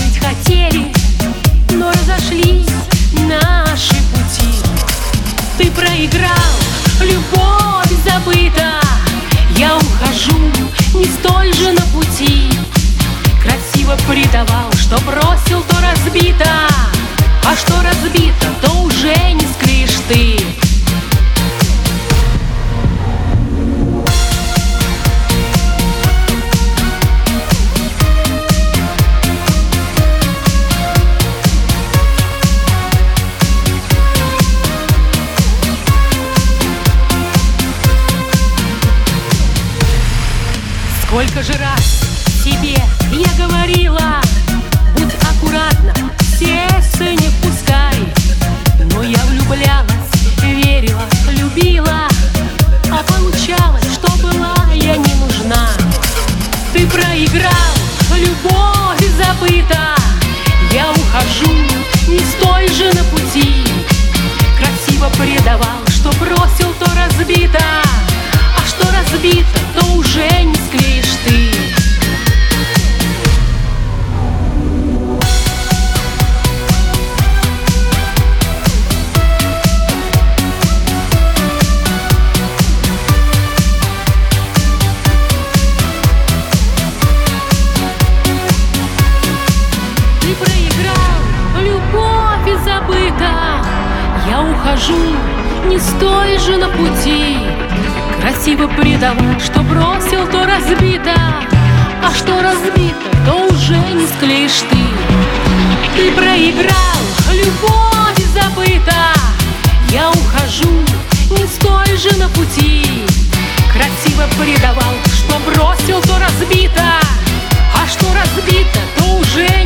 жить хотели, но разошлись наши пути. Ты проиграл, любовь забыта. Я ухожу не столь же на пути. Красиво предавал, что бросил, то разбито. А что разбито, то уже не склеишь ты. Сколько же раз тебе я говорила: будь аккуратна, сердце не впускай. Но я влюблялась, верила, любила, а получалось, что была я не нужна. Ты проиграл, любовь забыта. Я ухожу не стой же на пути. Красиво предавал, что бросил, то разбито. А что разбито, то уже не склеишь ты. Ты проиграл, любовь забыта. Я ухожу не стой же на пути. Красиво предавал, что бросил, то разбито. А что разбито, то уже не склеишь ты. Ты проиграл, любовь забыта. Я ухожу не стой же на пути. Красиво предавал, что бросил, то разбито. А что разбито, то уже